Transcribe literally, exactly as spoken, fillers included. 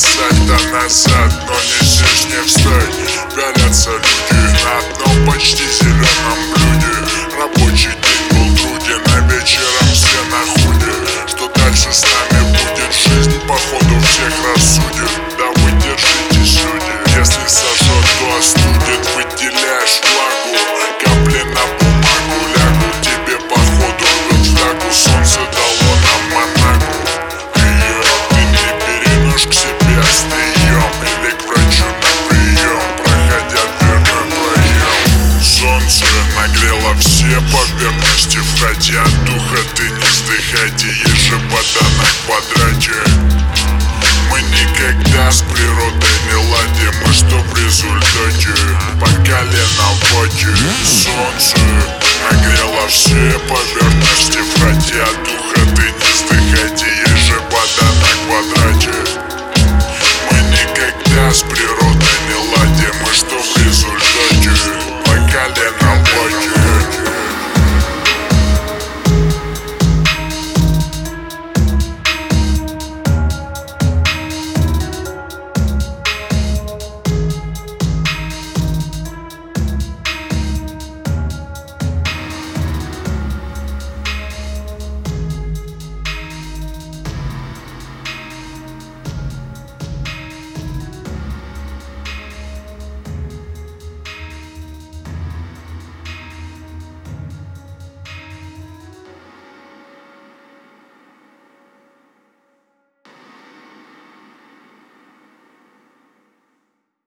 сальто назад, но не сишь, не встань. Горятся люди на одном почти зеленом блюде. Рабочий день был труден, а вечером все на худе. Что дальше с нами будет? Жизнь походу всех рассудит. Да вы держитесь, люди. Если сожжет, то остудит. Выделяешь влагу, капли на бумагу лягут тебе походу в влагу. Солнце дало нам манагу. Ее ты не перенешь к себе острием или к врачу на прием, проходя дверной проем. Солнце нагрело все поверхности, входя от духа ты не вздыхайте, ежепода на квадрате. Мы никогда с природой не ладим, мы что в результате по колено в воде. Солнце нагрело все поверхности, входя от